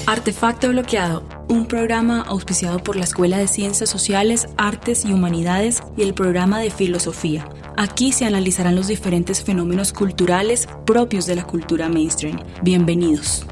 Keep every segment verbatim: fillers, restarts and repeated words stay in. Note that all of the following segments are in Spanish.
Artefacto Bloqueado, un programa auspiciado por la Escuela de Ciencias Sociales, Artes y Humanidades y el programa de Filosofía. Aquí se analizarán los diferentes fenómenos culturales propios de la cultura mainstream. Bienvenidos.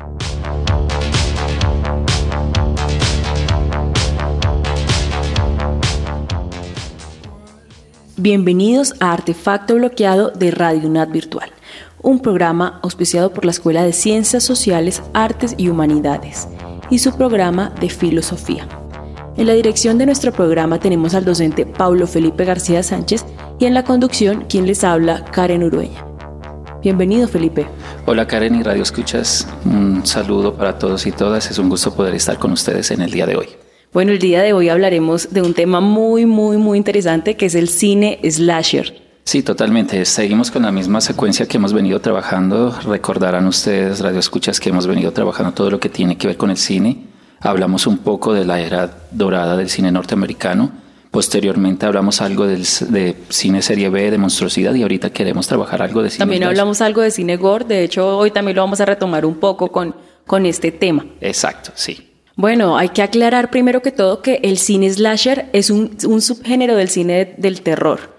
Bienvenidos a Artefacto Bloqueado de Radio UNAD Virtual, un programa auspiciado por la Escuela de Ciencias Sociales, Artes y Humanidades y su programa de Filosofía. En la dirección de nuestro programa tenemos al docente Paulo Felipe García Sánchez y en la conducción quien les habla, Karen Urueña. Bienvenido, Felipe. Hola, Karen y Radio Escuchas. Un saludo para todos y todas. Es un gusto poder estar con ustedes en el día de hoy. Bueno, el día de hoy hablaremos de un tema muy, muy, muy interesante que es el cine slasher. Sí, totalmente. Seguimos con la misma secuencia que hemos venido trabajando. Recordarán ustedes, Radio Escuchas, que hemos venido trabajando todo lo que tiene que ver con el cine. Hablamos un poco de la era dorada del cine norteamericano. Posteriormente hablamos algo del, de cine serie B, de monstruosidad, y ahorita queremos trabajar algo de cine También slasher. Hablamos algo de cine gore. De hecho, hoy también lo vamos a retomar un poco con, con este tema. Exacto, sí. Bueno, hay que aclarar primero que todo que el cine slasher es un, un subgénero del cine de, del terror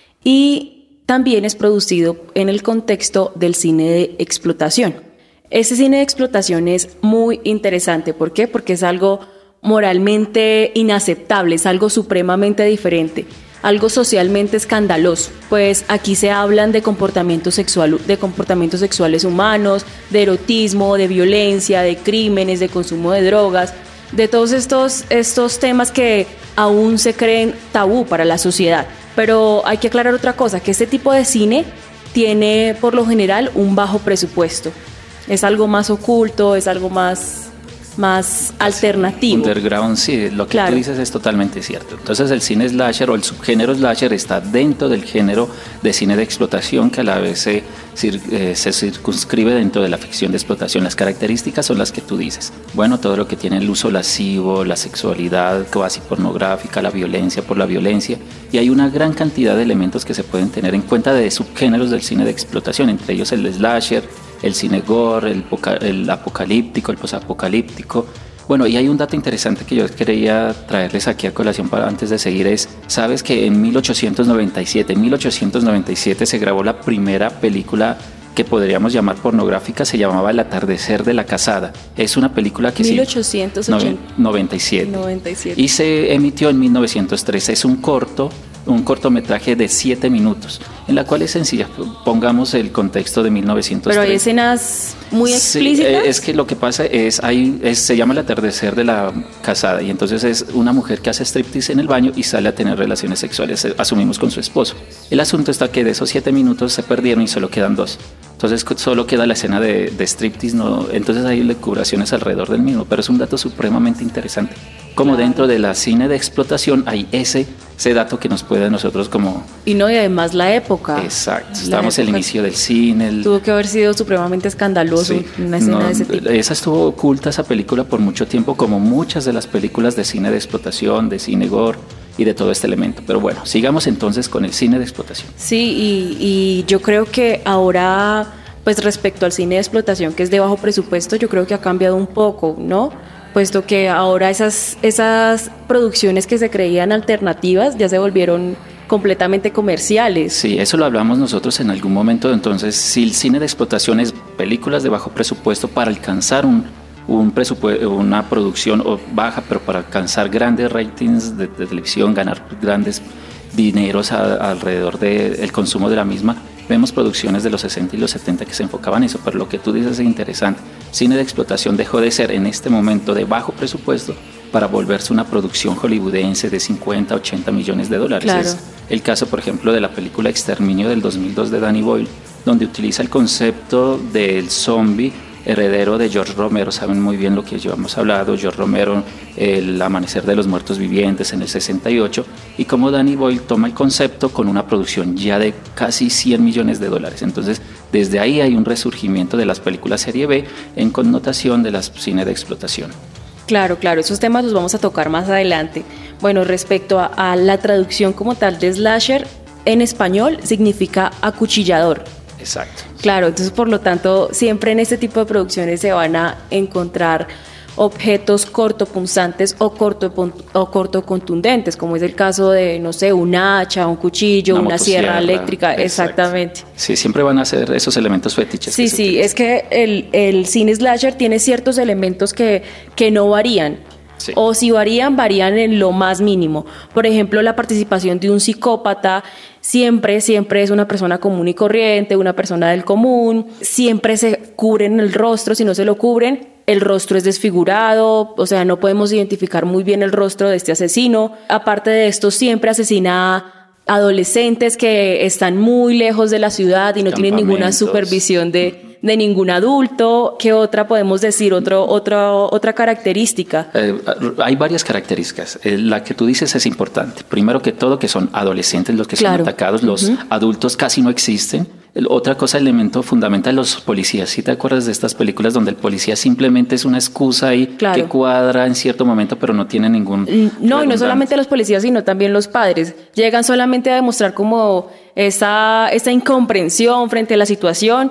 y también es producido en el contexto del cine de explotación. Ese cine de explotación es muy interesante. ¿Por qué? Porque es algo moralmente inaceptable, es algo supremamente diferente, algo socialmente escandaloso. Pues aquí se hablan de comportamientos sexual, de comportamientos sexuales humanos, de erotismo, de violencia, de crímenes, de consumo de drogas, de todos estos, estos temas que aún se creen tabú para la sociedad. Pero hay que aclarar otra cosa, que este tipo de cine tiene por lo general un bajo presupuesto. Es algo más oculto, es algo más, más alternativo. Underground, sí, lo que claro. tú dices es totalmente cierto. Entonces el cine slasher o el subgénero slasher está dentro del género de cine de explotación que a la vez se, eh, se circunscribe dentro de la ficción de explotación. Las características son las que tú dices. Bueno, todo lo que tiene el uso lascivo, la sexualidad casi pornográfica, la violencia por la violencia, y hay una gran cantidad de elementos que se pueden tener en cuenta de subgéneros del cine de explotación, entre ellos el slasher, el cine gore, el, el apocalíptico, el posapocalíptico. Bueno, y hay un dato interesante que yo quería traerles aquí a colación para antes de seguir es, ¿sabes que en mil ochocientos noventa y siete, mil ochocientos noventa y siete se grabó la primera película que podríamos llamar pornográfica? Se llamaba El atardecer de la casada. Es una película que mil ochocientos noventa y siete. noventa y siete. Y se emitió en mil novecientos trece. Es un corto, un cortometraje de siete minutos, en la cual es sencilla. Pongamos el contexto de mil novecientos trece. Pero hay escenas muy explícitas. Sí, es que lo que pasa es, hay, es, se llama El atardecer de la casada, y entonces es una mujer que hace striptease en el baño y sale a tener relaciones sexuales, asumimos, con su esposo. El asunto está que de esos siete minutos se perdieron y solo quedan dos. Entonces solo queda la escena de, de striptease, no, entonces hay lecuraciones alrededor del mismo, pero es un dato supremamente interesante. Como claro. Dentro de la cine de explotación hay ese, ese dato que nos puede a nosotros como... Y no, y además la época. Exacto, estamos en el inicio del cine. El... Tuvo que haber sido supremamente escandaloso, sí. Una escena no, de ese tipo. Esa estuvo oculta, esa película, por mucho tiempo, como muchas de las películas de cine de explotación, de cine gore y de todo este elemento. Pero bueno, sigamos entonces con el cine de explotación. Sí, y, y yo creo que ahora, pues respecto al cine de explotación, que es de bajo presupuesto, yo creo que ha cambiado un poco, ¿no? Puesto que ahora esas, esas producciones que se creían alternativas ya se volvieron completamente comerciales. Sí, eso lo hablamos nosotros en algún momento. Entonces, si el cine de explotación es películas de bajo presupuesto para alcanzar un, un presupuesto, una producción baja, pero para alcanzar grandes ratings de, de televisión, ganar grandes dineros a, alrededor del consumo de la misma, vemos producciones de los sesenta y los setenta que se enfocaban en eso, pero lo que tú dices es interesante. Cine de explotación dejó de ser en este momento de bajo presupuesto para volverse una producción hollywoodense de cincuenta, ochenta millones de dólares. Claro. Es el caso, por ejemplo, de la película Exterminio del dos mil dos de Danny Boyle, donde utiliza el concepto del zombie heredero de George Romero. Saben muy bien lo que ya hemos hablado, George Romero, El amanecer de los muertos vivientes en el sesenta y ocho, y cómo Danny Boyle toma el concepto con una producción ya de casi cien millones de dólares. Entonces, desde ahí hay un resurgimiento de las películas serie B en connotación de las cine de explotación. Claro, claro, esos temas los vamos a tocar más adelante. Bueno, respecto a, a la traducción como tal de slasher, en español significa acuchillador. Exacto. Claro, entonces por lo tanto siempre en este tipo de producciones se van a encontrar objetos cortopunzantes o, corto, o cortocontundentes, como es el caso de, no sé, un hacha, un cuchillo, una, una sierra eléctrica. Exacto. Exactamente. Sí, siempre van a ser esos elementos fetiches. Sí, sí, utilizan. Es que el, el cine slasher tiene ciertos elementos que, que no varían. Sí. O si varían, varían en lo más mínimo. Por ejemplo, la participación de un psicópata siempre, siempre es una persona común y corriente, una persona del común. Siempre se cubren el rostro, si no se lo cubren, el rostro es desfigurado, o sea, no podemos identificar muy bien el rostro de este asesino. Aparte de esto, siempre asesina a adolescentes que están muy lejos de la ciudad y no tienen ninguna supervisión de, de ningún adulto. ¿Qué otra podemos decir? Otro, otro, otra característica. Eh, hay varias características. Eh, la que tú dices es importante. Primero que todo, que son adolescentes los que claro. son atacados. Los uh-huh. adultos casi no existen. Otra cosa, elemento fundamental, los policías. ¿Sí te acuerdas de estas películas donde el policía simplemente es una excusa ahí claro. que cuadra en cierto momento, pero no tiene ningún... No, y no solamente los policías, sino también los padres. Llegan solamente a demostrar como esa, esa incomprensión frente a la situación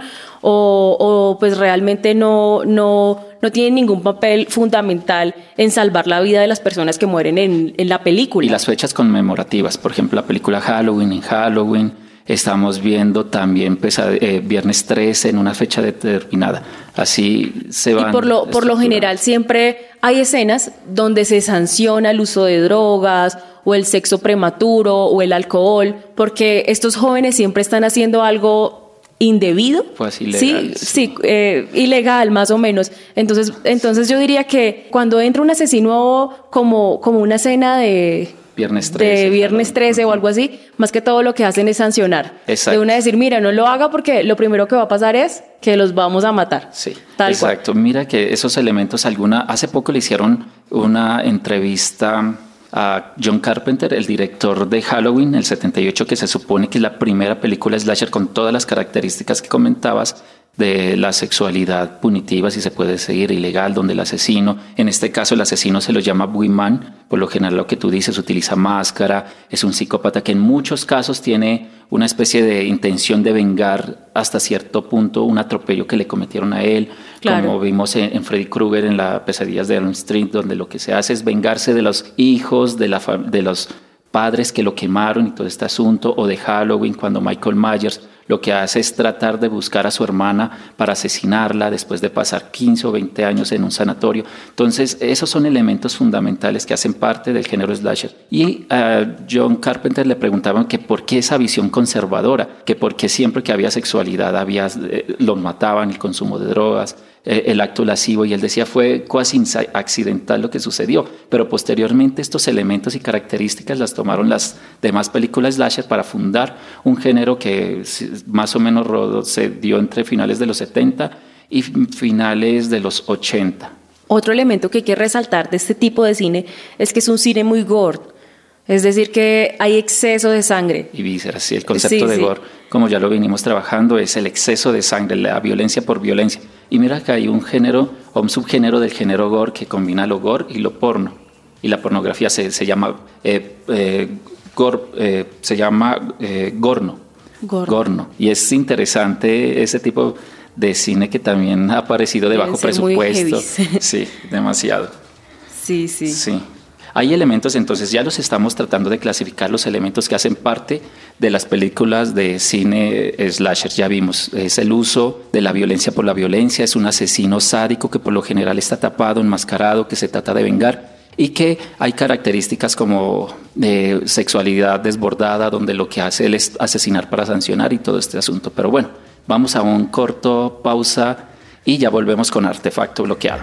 o, o pues realmente no, no, no tienen ningún papel fundamental en salvar la vida de las personas que mueren en, en la película. Y las fechas conmemorativas, por ejemplo, la película Halloween, en Halloween... Estamos viendo también pesad- eh, Viernes trece en una fecha determinada. Así se van. Y por lo, por lo general siempre hay escenas donde se sanciona el uso de drogas o el sexo prematuro o el alcohol, porque estos jóvenes siempre están haciendo algo indebido. Pues ilegal. Sí, sí, sí eh, ilegal más o menos. Entonces, entonces yo diría que cuando entra un asesino como, como una escena de... Viernes trece. De Viernes trece o algo así, más que todo lo que hacen es sancionar. Exacto. De una decir, mira, no lo haga porque lo primero que va a pasar es que los vamos a matar. Sí, tal exacto. cual. Mira que esos elementos, alguna, hace poco le hicieron una entrevista a John Carpenter, el director de Halloween, el setenta y ocho, que se supone que es la primera película slasher con todas las características que comentabas, de la sexualidad punitiva, si se puede seguir, ilegal, donde el asesino, en este caso el asesino se lo llama boogeyman, por lo general lo que tú dices, utiliza máscara, es un psicópata que en muchos casos tiene una especie de intención de vengar hasta cierto punto un atropello que le cometieron a él, claro. como vimos en, en Freddy Krueger en las pesadillas de Elm Street, donde lo que se hace es vengarse de los hijos, de, la, de los padres que lo quemaron y todo este asunto, o de Halloween, cuando Michael Myers lo que hace es tratar de buscar a su hermana para asesinarla después de pasar quince o veinte años en un sanatorio. Entonces, esos son elementos fundamentales que hacen parte del género slasher. Y a John Carpenter le preguntaban que por qué esa visión conservadora, que por qué siempre que había sexualidad había, eh, los mataban, el consumo de drogas, eh, el acto lascivo, y él decía fue casi accidental lo que sucedió, pero posteriormente estos elementos y características las tomaron las demás películas slasher para fundar un género que más o menos rodó, se dio entre finales de los setenta y finales de los ochenta. Otro elemento que hay que resaltar de este tipo de cine es que es un cine muy gore, es decir que hay exceso de sangre. Y vísceras, sí, el concepto sí, de sí. gore, como ya lo venimos trabajando, es el exceso de sangre, la violencia por violencia. Y mira que hay un género o un subgénero del género gore que combina lo gore y lo porno. Y la pornografía se, se llama, eh, eh, gore, eh, se llama eh, gorno. Gorno. Gorno. Y es interesante ese tipo de cine que también ha aparecido de bajo presupuesto. Sí, demasiado. Sí, sí. Sí. Hay elementos, entonces ya los estamos tratando de clasificar, los elementos que hacen parte de las películas de cine slasher. Ya vimos, es el uso de la violencia por la violencia, es un asesino sádico que por lo general está tapado, enmascarado, que se trata de vengar, y que hay características como de sexualidad desbordada, donde lo que hace él es asesinar para sancionar y todo este asunto. Pero bueno, vamos a un corto pausa y ya volvemos con Artefacto Bloqueado.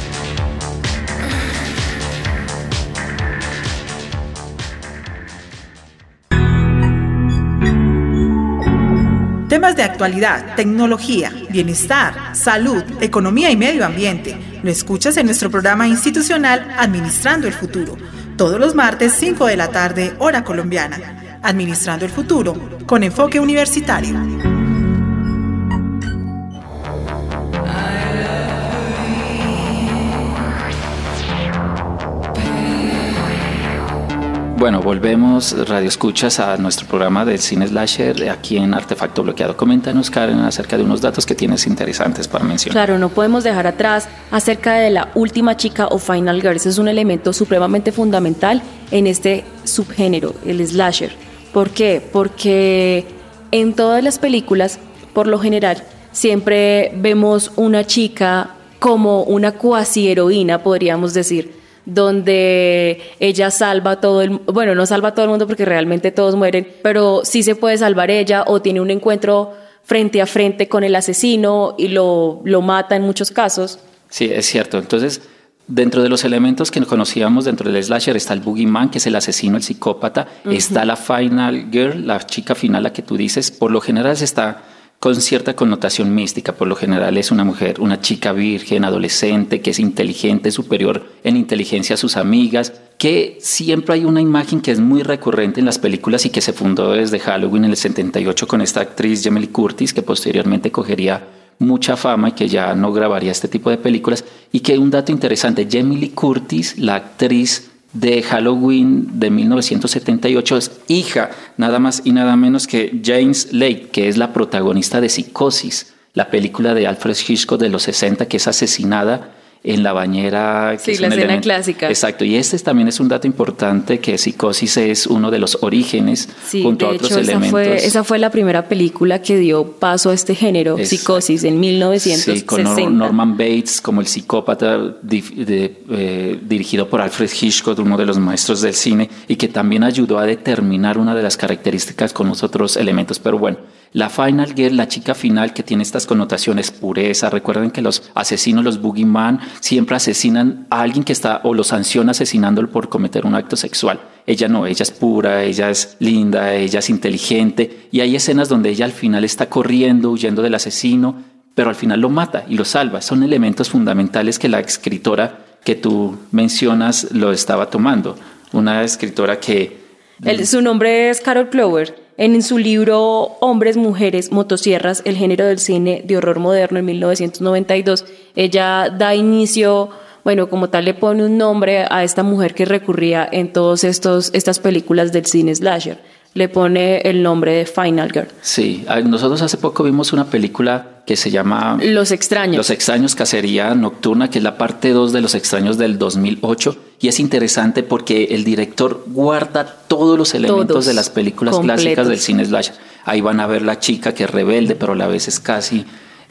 Temas de actualidad, tecnología, bienestar, salud, economía y medio ambiente. Lo escuchas en nuestro programa institucional Administrando el Futuro, todos los martes cinco de la tarde, hora colombiana. Administrando el Futuro, con enfoque universitario. Bueno, volvemos, Radio Escuchas, a nuestro programa del cine slasher aquí en Artefacto Bloqueado. Coméntanos, Karen, acerca de unos datos que tienes interesantes para mencionar. Claro, no podemos dejar atrás acerca de la última chica o Final Girl. Ese es un elemento supremamente fundamental en este subgénero, el slasher. ¿Por qué? Porque en todas las películas, por lo general, siempre vemos una chica como una cuasi heroína, podríamos decir, donde ella salva a todo el, bueno, no salva a todo el mundo porque realmente todos mueren, pero sí se puede salvar ella, o tiene un encuentro frente a frente con el asesino y lo, lo mata en muchos casos. Sí, es cierto. Entonces, dentro de los elementos que conocíamos dentro del slasher está el boogeyman, que es el asesino, el psicópata. Uh-huh. Está la final girl, la chica final, la que tú dices. Por lo general se está con cierta connotación mística. Por lo general es una mujer, una chica virgen, adolescente, que es inteligente, superior en inteligencia a sus amigas, que siempre hay una imagen que es muy recurrente en las películas y que se fundó desde Halloween en el setenta y ocho con esta actriz Jamie Lee Curtis, que posteriormente cogería mucha fama y que ya no grabaría este tipo de películas. Y que un dato interesante, Jamie Lee Curtis, la actriz de Halloween de mil novecientos setenta y ocho, es hija nada más y nada menos que James Lake, que es la protagonista de Psicosis, la película de Alfred Hitchcock de los sesenta, que es asesinada en la bañera. Que sí, es la un escena elemento clásica. Exacto, y este también es un dato importante, que Psicosis es uno de los orígenes, sí, junto a de otros hecho, esa elementos. Fue, esa fue la primera película que dio paso a este género, Exacto. Psicosis, en mil novecientos sesenta. Sí, con Norman Bates como el psicópata, de, de, eh, dirigido por Alfred Hitchcock, uno de los maestros del cine, y que también ayudó a determinar una de las características con los otros elementos. Pero bueno, la Final Girl, la chica final, que tiene estas connotaciones, pureza. Recuerden que los asesinos, los boogeyman, siempre asesinan a alguien que está, o lo sanciona asesinándolo por cometer un acto sexual. Ella no, ella es pura, ella es linda, ella es inteligente, y hay escenas donde ella al final está corriendo, huyendo del asesino, pero al final lo mata y lo salva. Son elementos fundamentales que la escritora que tú mencionas lo estaba tomando. Una escritora que... El, su nombre es Carol Clover. En su libro Hombres, Mujeres, Motosierras, el género del cine de horror moderno, en mil novecientos noventa y dos, ella da inicio, bueno, como tal le pone un nombre a esta mujer que recurría en todas estas películas del cine slasher. Le pone el nombre de Final Girl. Sí, nosotros hace poco vimos una película que se llama Los Extraños. Los Extraños, Cacería Nocturna, que es la parte dos de Los Extraños del dos mil ocho. Y es interesante porque el director guarda todos los elementos todos de las películas completos. Clásicas del cine slasher. Ahí van a ver la chica que es rebelde, pero a la vez es casi...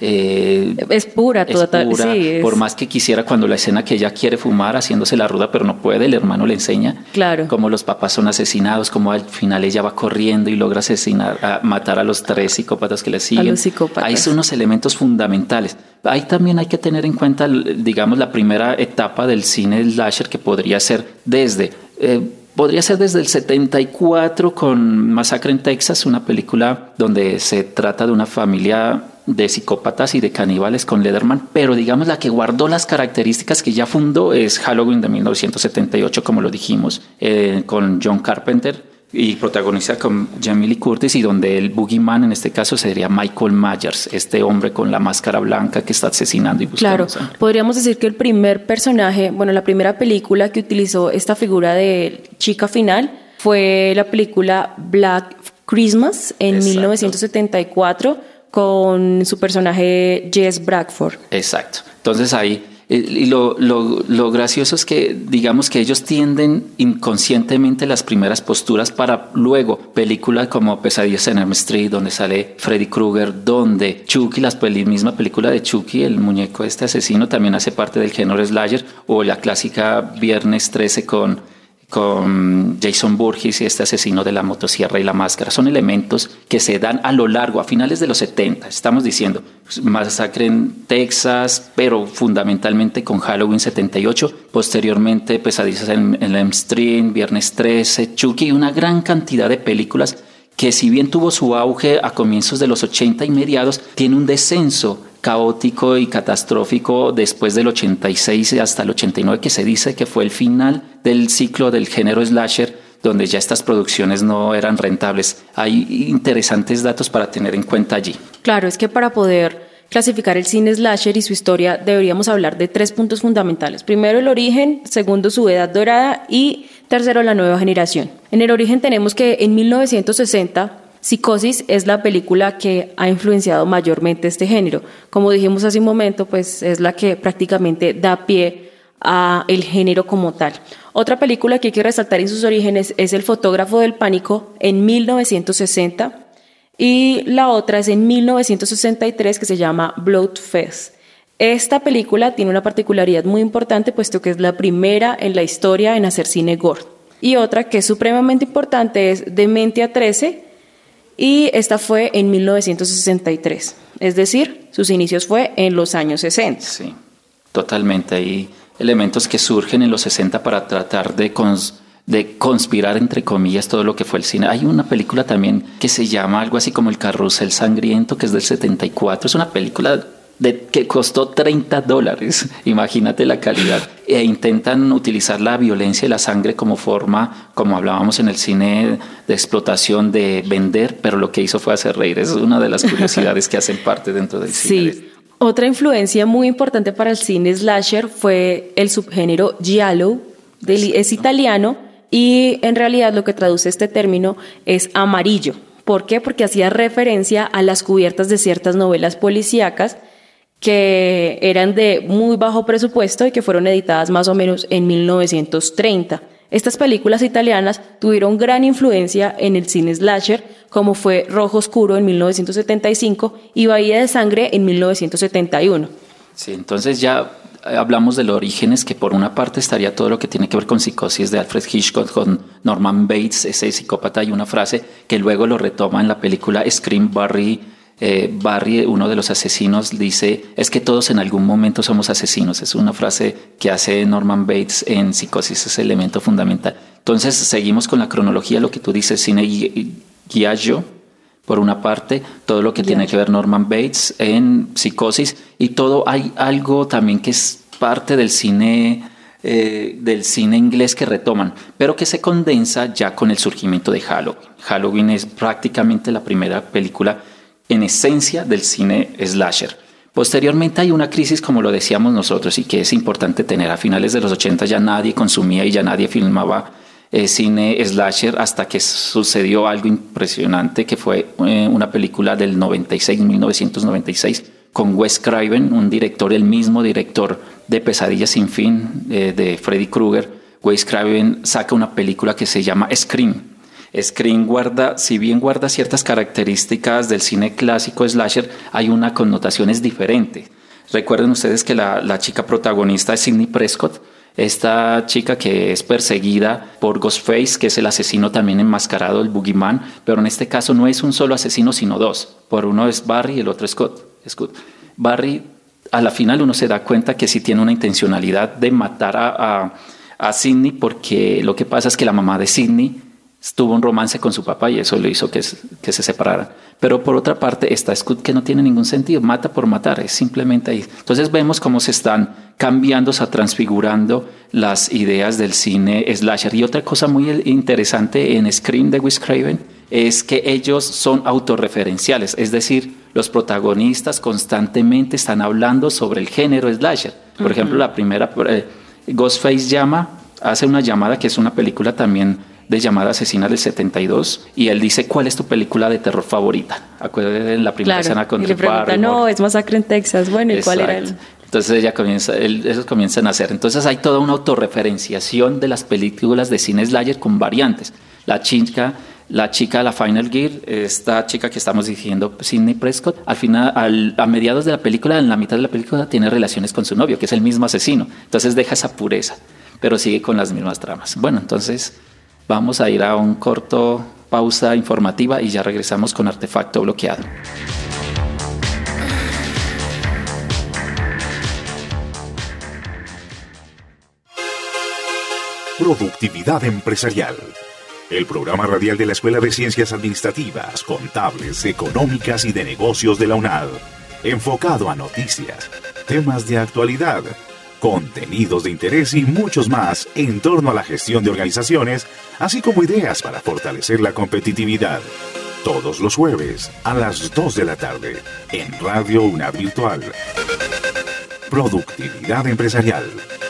Eh, es pura, es toda, pura sí, es... por más que quisiera, cuando la escena que ella quiere fumar, haciéndose la ruda, pero no puede, el hermano le enseña claro. cómo los papás son asesinados, cómo al final ella va corriendo y logra asesinar, a matar a los tres psicópatas que le siguen. A los psicópatas. Ahí son unos elementos fundamentales. Ahí también hay que tener en cuenta, digamos, la primera etapa del cine slasher, que podría ser desde... Eh, Podría ser desde el setenta y cuatro con Masacre en Texas, una película donde se trata de una familia de psicópatas y de caníbales con Leatherman, pero digamos la que guardó las características que ya fundó es Halloween de mil novecientos setenta y ocho, como lo dijimos, eh, con John Carpenter y protagonista con Jamie Lee Curtis, y donde el boogeyman en este caso sería Michael Myers, este hombre con la máscara blanca que está asesinando y buscando. Claro, podríamos decir que el primer personaje, bueno, la primera película que utilizó esta figura de chica final fue la película Black Christmas en Exacto. mil novecientos setenta y cuatro con su personaje Jess Bradford. Exacto. Entonces ahí... Y lo, lo, lo gracioso es que, digamos que ellos tienden inconscientemente las primeras posturas para luego películas como Pesadillas en Elm Street, donde sale Freddy Krueger, donde Chucky, la misma película de Chucky, el muñeco este asesino, también hace parte del género slasher, o la clásica Viernes trece con... con Jason Voorhees y este asesino de la motosierra y la máscara. Son elementos que se dan a lo largo, a finales de los setenta, estamos diciendo, Masacre en Texas, pero fundamentalmente con Halloween setenta y ocho, posteriormente Pesadillas en, en Elm Street, Viernes trece, Chucky, y una gran cantidad de películas que, si bien tuvo su auge a comienzos de los ochenta y mediados, tiene un descenso caótico y catastrófico después del ochenta y seis hasta el ochenta y nueve, que se dice que fue el final del ciclo del género slasher, donde ya estas producciones no eran rentables. Hay interesantes datos para tener en cuenta allí. Claro, es que para poder clasificar el cine slasher y su historia, deberíamos hablar de tres puntos fundamentales. Primero, el origen, segundo, su edad dorada y tercero, la nueva generación. En el origen tenemos que en mil novecientos sesenta, Psicosis es la película que ha influenciado mayormente este género. Como dijimos hace un momento, pues es la que prácticamente da pie a el género como tal. Otra película que hay que resaltar en sus orígenes es El fotógrafo del pánico en mil novecientos sesenta y la otra es en mil novecientos sesenta y tres que se llama Bloodfest. Esta película tiene una particularidad muy importante puesto que es la primera en la historia en hacer cine gore. Y otra que es supremamente importante es Dementia trece y esta fue en mil novecientos sesenta y tres. Es decir, sus inicios fue en los años sesenta. Sí, totalmente. Hay elementos que surgen en los sesenta para tratar de, cons- de conspirar, entre comillas, todo lo que fue el cine. Hay una película también que se llama algo así como El Carrusel Sangriento, que es del setenta y cuatro. Es una película de, que costó treinta dólares. Imagínate la calidad. E intentan utilizar la violencia y la sangre como forma, como hablábamos en el cine de explotación, de vender, pero lo que hizo fue hacer reír. Es una de las curiosidades que hacen parte dentro del cine. Sí. Otra influencia muy importante para el cine slasher fue el subgénero giallo, del, es italiano y en realidad lo que traduce este término es amarillo. ¿Por qué? Porque hacía referencia a las cubiertas de ciertas novelas policíacas que eran de muy bajo presupuesto y que fueron editadas más o menos en mil novecientos treinta. Estas películas italianas tuvieron gran influencia en el cine slasher, como fue Rojo Oscuro en mil novecientos setenta y cinco y Bahía de Sangre en mil novecientos setenta y uno. Sí, entonces ya hablamos de los orígenes, que por una parte estaría todo lo que tiene que ver con Psicosis de Alfred Hitchcock, con Norman Bates, ese psicópata, y una frase que luego lo retoma en la película Scream. Barry Eh, Barry, uno de los asesinos, dice, es que todos en algún momento somos asesinos. Es una frase que hace Norman Bates en Psicosis, es el elemento fundamental. Entonces seguimos con la cronología, lo que tú dices, cine giallo, por una parte, todo lo que tiene que ver Norman Bates en Psicosis, y todo hay algo también que es parte del cine eh, del cine inglés que retoman, pero que se condensa ya con el surgimiento de Halloween. Halloween es prácticamente la primera película en esencia del cine slasher. Posteriormente hay una crisis, como lo decíamos nosotros, y que es importante tener. A finales de los ochenta ya nadie consumía y ya nadie filmaba eh, cine slasher hasta que sucedió algo impresionante, que fue eh, una película del noventa y seis, mil novecientos noventa y seis, con Wes Craven, un director, el mismo director de Pesadillas sin fin, eh, de Freddy Krueger. Wes Craven saca una película que se llama Scream. Scream guarda, si bien guarda ciertas características del cine clásico slasher, hay una connotación es diferente. Recuerden ustedes que la, la chica protagonista es Sidney Prescott, esta chica que es perseguida por Ghostface, que es el asesino también enmascarado, el Boogeyman, pero en este caso no es un solo asesino, sino dos. Por uno es Barry y el otro es Scott. Scott. Barry, a la final uno se da cuenta que sí tiene una intencionalidad de matar a, a, a Sidney, porque lo que pasa es que la mamá de Sidney tuvo un romance con su papá y eso le hizo que, que se separaran. Pero por otra parte está Scott, que no tiene ningún sentido, mata por matar, es simplemente ahí. Entonces vemos cómo se están cambiando, se transfigurando las ideas del cine slasher. Y otra cosa muy interesante en Scream de Wes Craven es que ellos son autorreferenciales, es decir, los protagonistas constantemente están hablando sobre el género slasher. Por uh-huh. ejemplo, la primera, eh, Ghostface llama, hace una llamada, que es una película también de Llamada Asesina del setenta y dos, y él dice, ¿cuál es tu película de terror favorita? Acuérdate de la primera claro, escena con y le pregunta, no, es Masacre en Texas. Bueno, ¿y cuál era el...? Entonces ella comienza, él, esos comienzan a hacer. Entonces hay toda una autorreferenciación de las películas de cine slasher con variantes. La chica, la chica de la Final Gear, esta chica que estamos diciendo, Sidney Prescott, al final, al, a mediados de la película, en la mitad de la película, tiene relaciones con su novio, que es el mismo asesino. Entonces deja esa pureza, pero sigue con las mismas tramas. Bueno, entonces vamos a ir a un corto pausa informativa y ya regresamos con Artefacto Bloqueado. Productividad Empresarial. El programa radial de la Escuela de Ciencias Administrativas, Contables, Económicas y de Negocios de la UNAD. Enfocado a noticias, temas de actualidad, contenidos de interés y muchos más en torno a la gestión de organizaciones, así como ideas para fortalecer la competitividad. Todos los jueves a las dos de la tarde en Radio UNA Virtual. Productividad empresarial.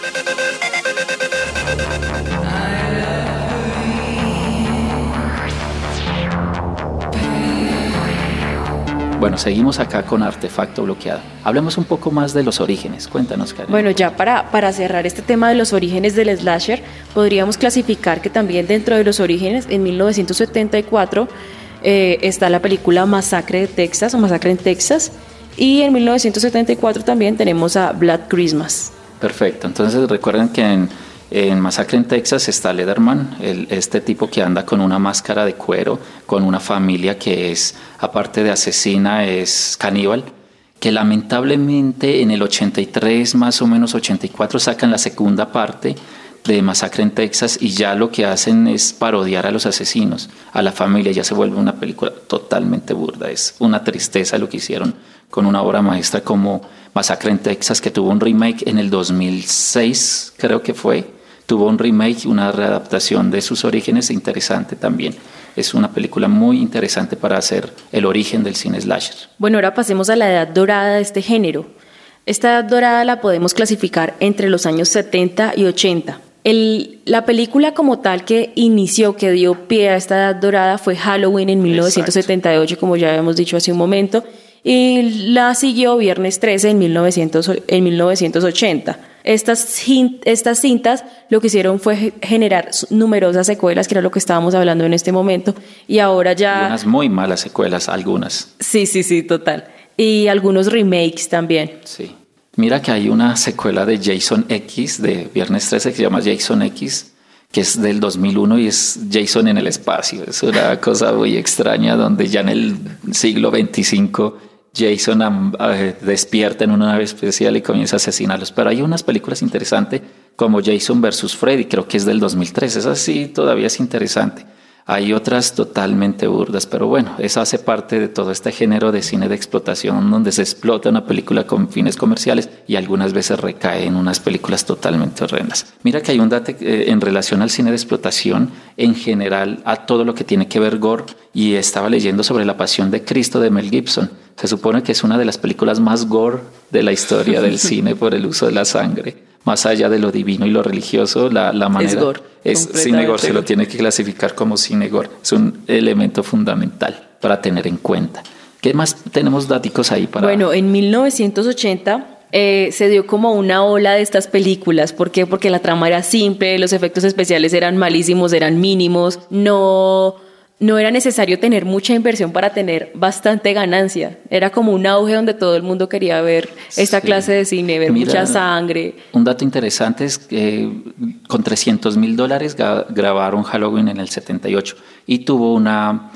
Bueno, seguimos acá con Artefacto Bloqueado. Hablemos un poco más de los orígenes. Cuéntanos, Karen. Bueno, ya para, para cerrar este tema de los orígenes del slasher, podríamos clasificar que también dentro de los orígenes, en mil novecientos setenta y cuatro, eh, está la película Masacre de Texas, o Masacre en Texas, y en mil novecientos setenta y cuatro también tenemos a Black Christmas. Perfecto. Entonces recuerden que en, en Masacre en Texas está Leatherman, el, este tipo que anda con una máscara de cuero, con una familia que es, aparte de asesina, es caníbal, que lamentablemente en el ochenta y tres, más o menos ochenta y cuatro, sacan la segunda parte de Masacre en Texas y ya lo que hacen es parodiar a los asesinos, a la familia. Ya se vuelve una película totalmente burda. Es una tristeza lo que hicieron con una obra maestra como Masacre en Texas, que tuvo un remake en el dos mil seis, creo que fue. Tuvo un remake, una readaptación de sus orígenes interesante también. Es una película muy interesante para hacer el origen del cine slasher. Bueno, ahora pasemos a la edad dorada de este género. Esta edad dorada la podemos clasificar entre los años setenta y ochenta. El, la película como tal que inició, que dio pie a esta edad dorada fue Halloween en mil novecientos setenta y ocho, como ya habíamos dicho hace un momento, y la siguió Viernes trece en, mil novecientos, en mil novecientos ochenta. Estas, estas cintas lo que hicieron fue generar numerosas secuelas, que era lo que estábamos hablando en este momento, y ahora ya... Y unas muy malas secuelas, algunas. Sí, sí, sí, total. Y algunos remakes también. Sí. Mira que hay una secuela de Jason X, de Viernes trece, que se llama Jason X, que es del dos mil uno y es Jason en el espacio. Es una cosa muy extraña donde ya en el siglo veinticinco Jason um, uh, despierta en una nave especial y comienza a asesinarlos. Pero hay unas películas interesantes como Jason versus Freddy, creo que es del dos mil tres. Esa sí todavía es interesante. Hay otras totalmente burdas, pero bueno, eso hace parte de todo este género de cine de explotación donde se explota una película con fines comerciales y algunas veces recae en unas películas totalmente horrendas. Mira que hay un dato eh, en relación al cine de explotación en general, a todo lo que tiene que ver gore, y estaba leyendo sobre La Pasión de Cristo de Mel Gibson. Se supone que es una de las películas más gore de la historia del cine por el uso de la sangre. Más allá de lo divino y lo religioso, la, la manera... Es gore. Es cine gore, se lo tiene que clasificar como cine gore. Es un elemento fundamental para tener en cuenta. ¿Qué más tenemos datos ahí para...? Bueno, en mil novecientos ochenta eh, se dio como una ola de estas películas. ¿Por qué? Porque la trama era simple, los efectos especiales eran malísimos, eran mínimos, no... No era necesario tener mucha inversión para tener bastante ganancia. Era como un auge donde todo el mundo quería ver esta sí. clase de cine, ver Mira, mucha sangre. Un dato interesante es que con trescientos mil dólares grabaron Halloween en el setenta y ocho y tuvo una,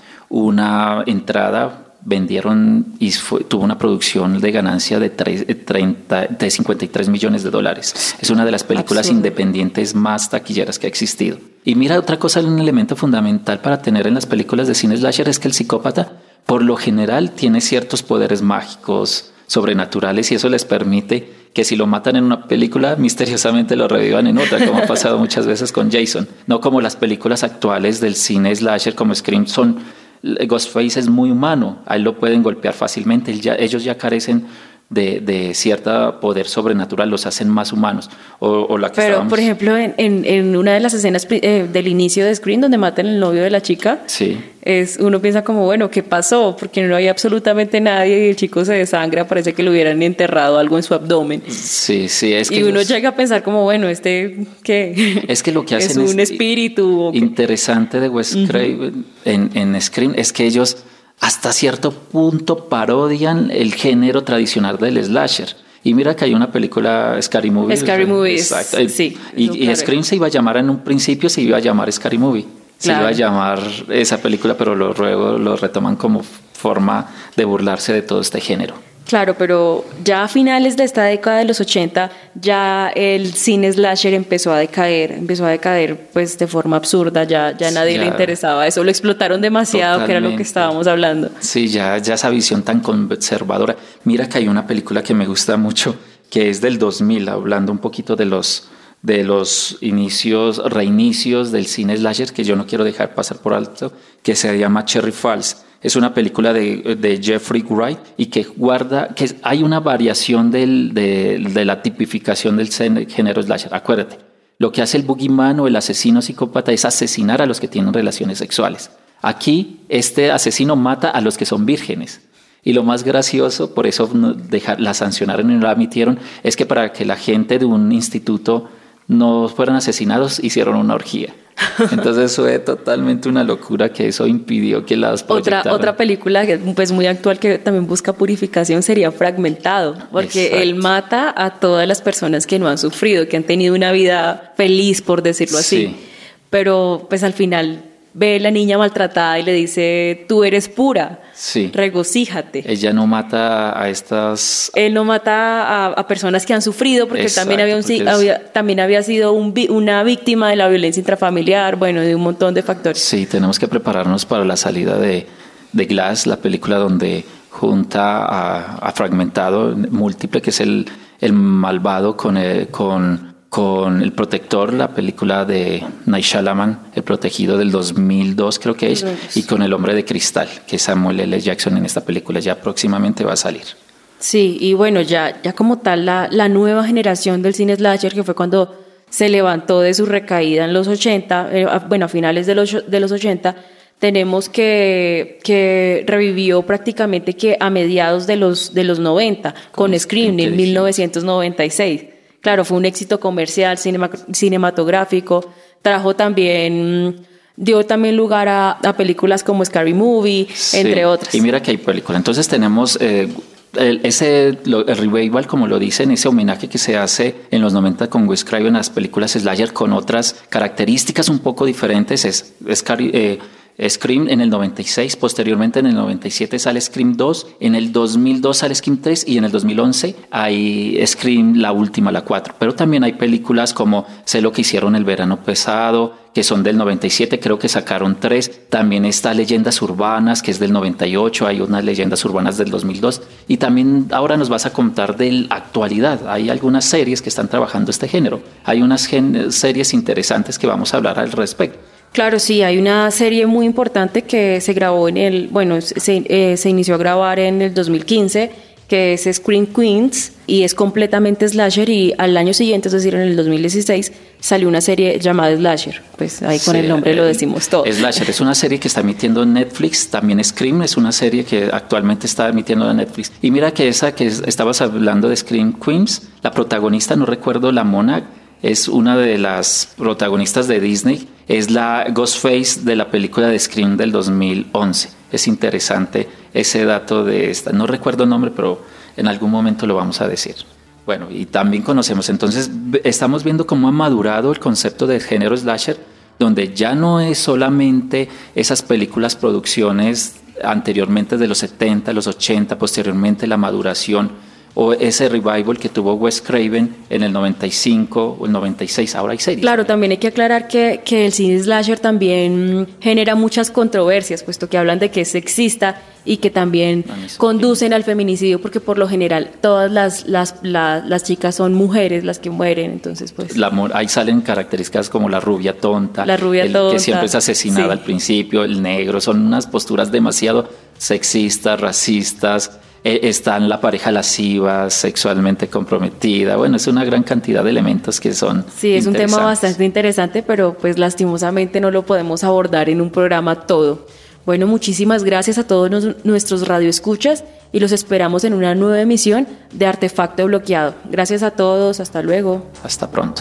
una entrada, vendieron y fue, tuvo una producción de ganancia de, treinta, de cincuenta y tres millones de dólares. Es una de las películas Absurdo. independientes más taquilleras que ha existido. Y mira, otra cosa, un elemento fundamental para tener en las películas de cine slasher es que el psicópata, por lo general, tiene ciertos poderes mágicos, sobrenaturales, y eso les permite que si lo matan en una película, misteriosamente lo revivan en otra, como ha pasado muchas veces con Jason. No como las películas actuales del cine slasher como Scream son... Ghostface es muy humano, a él lo pueden golpear fácilmente, él ya, ellos ya carecen de, de cierto poder sobrenatural, los hacen más humanos. O, o la que Pero, estábamos... por ejemplo, en, en, en una de las escenas eh, del inicio de Scream, donde matan al novio de la chica, sí. es, uno piensa como, bueno, ¿qué pasó? Porque no hay absolutamente nadie y el chico se desangra, parece que le hubieran enterrado algo en su abdomen. Sí, sí, es que... Y uno ellos... llega a pensar como, bueno, ¿este qué? Es que lo que hacen es un es espíritu. interesante de Wes uh-huh. Craven en, en Scream es que ellos hasta cierto punto parodian el género tradicional del slasher. Y mira que hay una película, Scary Movie. Scary Movie, exacto. Sí. Y, y Scream se iba a llamar, en un principio se iba a llamar Scary Movie. Se claro. iba a llamar esa película, pero lo, luego lo retoman como forma de burlarse de todo este género. Claro, pero ya a finales de esta década de los ochenta, ya el cine slasher empezó a decaer, empezó a decaer pues de forma absurda, ya, ya nadie ya, le interesaba eso, lo explotaron demasiado, totalmente. Que era lo que estábamos hablando. Sí, ya, ya esa visión tan conservadora. Mira que hay una película que me gusta mucho, que es del dos mil, hablando un poquito de los, de los inicios, reinicios del cine slasher, que yo no quiero dejar pasar por alto, que se llama Cherry Falls. Es una película de, de Jeffrey Wright y que guarda, que hay una variación del, de, de la tipificación del género slasher. Acuérdate, lo que hace el boogeyman o el asesino psicópata es asesinar a los que tienen relaciones sexuales. Aquí, este asesino mata a los que son vírgenes. Y lo más gracioso, por eso dejar, la sancionaron y no la admitieron, es que para que la gente de un instituto no fueran asesinados, hicieron una orgía. Entonces fue totalmente una locura que eso impidió que las proyectaran. Otra, otra película pues muy actual que también busca purificación sería Fragmentado, porque Exacto. él mata a todas las personas que no han sufrido, que han tenido una vida feliz, por decirlo así. Sí. Pero pues al final ve a la niña maltratada y le dice, tú eres pura, sí. regocíjate. Ella no mata a estas... Él no mata a, a personas que han sufrido, porque Exacto, también, había, un, porque había, es... también había sido un, una víctima de la violencia intrafamiliar, bueno, de un montón de factores. Sí, tenemos que prepararnos para la salida de, de Glass, la película donde junta a, a Fragmentado Múltiple, que es el, el malvado con... El, con con El Protector, la película de Night Shyamalan, El Protegido del dos mil dos creo que es, y con El Hombre de Cristal, que Samuel L. Jackson en esta película ya próximamente va a salir. Sí, y bueno, ya, ya como tal la, la nueva generación del cine slasher, que fue cuando se levantó de su recaída en los ochenta, eh, bueno, a finales de los, de los ochenta, tenemos que, que revivió prácticamente que a mediados de los, de los noventa, con, con Scream en mil novecientos noventa y seis. Claro, fue un éxito comercial, cinema, cinematográfico, trajo también, dio también lugar a, a películas como Scary Movie, sí, entre otras. Y mira que hay películas. Entonces tenemos eh, el, ese, lo, el revival, como lo dicen, ese homenaje que se hace en los noventa con Wes Craven en las películas slasher con otras características un poco diferentes. Es, es Scary, eh, Scream en el noventa y seis, posteriormente en el noventa y siete sale Scream dos, en el dos mil dos sale Scream tres y en el dos mil once hay Scream la última, la cuatro. Pero también hay películas como Sé lo que hicieron el verano pasado, que son del noventa y siete, creo que sacaron tres. También está Leyendas Urbanas, que es del noventa y ocho, hay unas Leyendas Urbanas del dos mil dos. Y también ahora nos vas a contar de la actualidad. Hay algunas series que están trabajando este género. Hay unas gen- series interesantes que vamos a hablar al respecto. Claro, sí, hay una serie muy importante que se grabó en el, bueno, se, eh, se inició a grabar en el dos mil quince, que es Scream Queens, y es completamente slasher, y al año siguiente, es decir, en el dos mil dieciséis, salió una serie llamada Slasher. Pues ahí con sí, el nombre lo decimos todo. Slasher es una serie que está emitiendo en Netflix, también Scream es una serie que actualmente está emitiendo en Netflix. Y mira que esa que estabas hablando de Scream Queens, la protagonista, no recuerdo la mona, es una de las protagonistas de Disney, es la Ghostface de la película de Scream del dos mil once. Es interesante ese dato de esta, no recuerdo el nombre, pero en algún momento lo vamos a decir. Bueno, y también conocemos, entonces estamos viendo cómo ha madurado el concepto del género slasher, donde ya no es solamente esas películas, producciones anteriormente de los setenta, los ochenta, posteriormente la maduración, o ese revival que tuvo Wes Craven en el noventa y cinco o el noventa y seis, ahora hay series. Claro, también hay que aclarar que, que el cine slasher también genera muchas controversias, puesto que hablan de que es sexista y que también conducen al feminicidio, porque por lo general todas las, las, las, las chicas son mujeres las que mueren, entonces pues... La, ahí salen características como la rubia tonta, la rubia el tonta, que siempre es asesinada sí. al principio, el negro, son unas posturas demasiado sexistas, racistas. Están la pareja lasciva, sexualmente comprometida. Bueno, es una gran cantidad de elementos que son Sí, es un tema bastante interesante, pero pues lastimosamente no lo podemos abordar en un programa todo. Bueno, muchísimas gracias a todos nos, nuestros radioescuchas y los esperamos en una nueva emisión de Artefacto Bloqueado. Gracias a todos, hasta luego. Hasta pronto.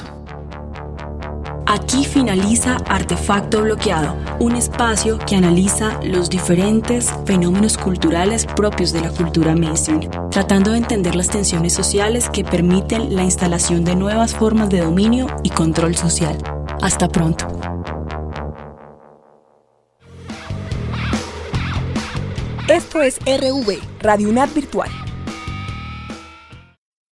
Aquí finaliza Artefacto Bloqueado, un espacio que analiza los diferentes fenómenos culturales propios de la cultura mainstream, tratando de entender las tensiones sociales que permiten la instalación de nuevas formas de dominio y control social. Hasta pronto. Esto es R V, Radio UNAD Virtual.